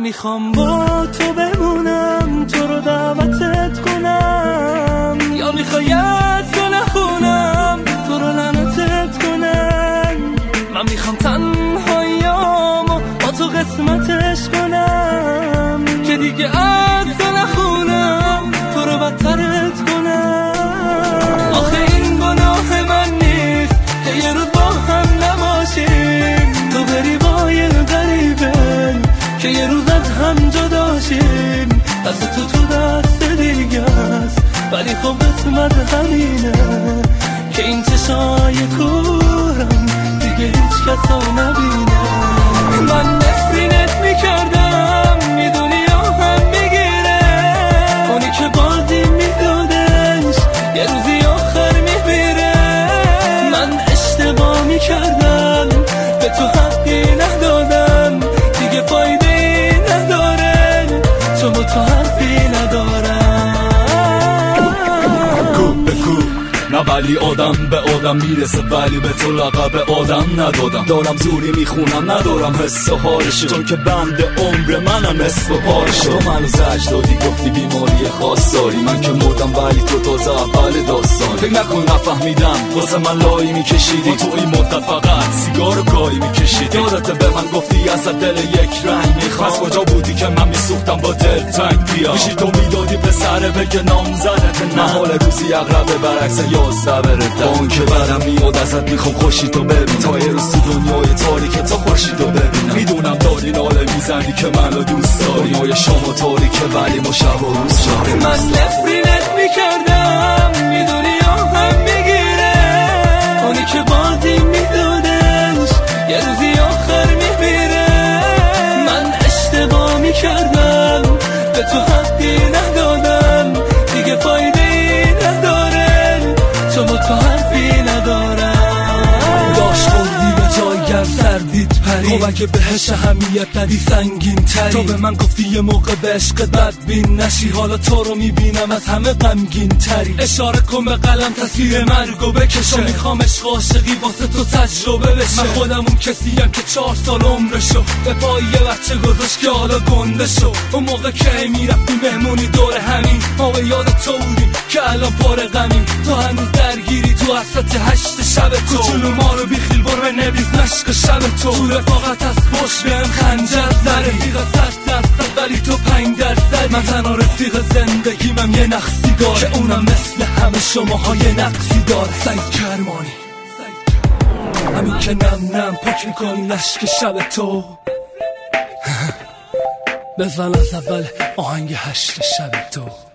میخوام با تو بمونم، تو رو دعوتت کنم، یا میخوای از تو نخونم، تو رو لعنتت کنم. من میخوام تنهاییامو با تو قسمتش کنم، که دیگه از تو نخونم، تو رو بدترت کنم. آخه این گناه من نیست که یه روز با هم نباشیم، تو بری با یه غریبه که یه روز از هم جداشیم. دست تو دست دیگه است، ولی خب قسمت همینه که این چشای کورم دیگه هیچ کسا نبینه. من نفرینت میکردم، میدونی یا هم میگیره، اونی که بازی میدونش یه روزی آخر میبیره. من اشتباه میکردم، به تو حقی ندادم، دیگه فایده ای نداره، چون با تو حرفی ندارم. نه ولی آدم به آدم میرسه، ولی به تو لقب آدم ندادم. دارم زوری میخونم، ندارم حس و حالشو، چون که بند عمر منم نصف و پارشو. تو منو زج دادی، گفتی بیماری خاص داری، من که مردم ولی تو تازه اول داستان. فکر نکن نفهمیدم، واسه من لایی میکشیدی، تو این مدت فقط سیگار و گایی میکشیدی. یادت به من گفتی از دل یک رنگ میخوام، از کجا بودی که من میسوختم با دل تنگ بیا. میشی تو میدادی پسره بگه نام زدت، نه حال روزی اغربه برعکس 11 برده. اون که برم میاد ازت میخوام خوشی تو ببین، تا یه روز تو دنیای تاریکه تا خوشی تو ببینم. میدونم داری ناله میزنی که منو دوست داری، دنیای شما تاریکه ولی ما شب و روز شاری. من نفرینت میکردم، میدونی یا هم میگیره، اونی که بازی میدونش یه روزی آخر میبیره. من اشتباه میکردم، به تو حقی ندادم، دیگه فایده ای نداره، چون با تو حرفی ندارم. داشت خوردی به جای سردید پری، تو اگه بهش اهمیت ندی سنگین تری. تو به من گفتی یه موقع به عشق بدبین نشی، حالا تو رو میبینم از همه غمگین تری. اشاره کن به قلم تصویر مرگو بکشه، میخوام عشق عاشقی واسه تو تجربه بشه. من خودم اون کسیم که 4 سال عمرشو به پای یه بچه گذاشت که حالا گنده شو. اون موقع که میرفتی مهمونی دور همین، ما به یاد تو بودیم که الان پر غمیم. تو هنوز درگیری تو حسرت 8 شب تو، کوچولو ما رو بیخیل بر به نبیز نشق شب تو. تو رفاقت از پشت بهم خنجر زده، رفیق 100% ولی تو 5%. من تنها رفیق زندگیمم یه نقصی داره، که اونم مثل همه شماها یه نقصی داره. سعید کرمانی همین که نم نم پاک میکنی نشق شب تو. بزن از اول آهنگ 8 شب تو.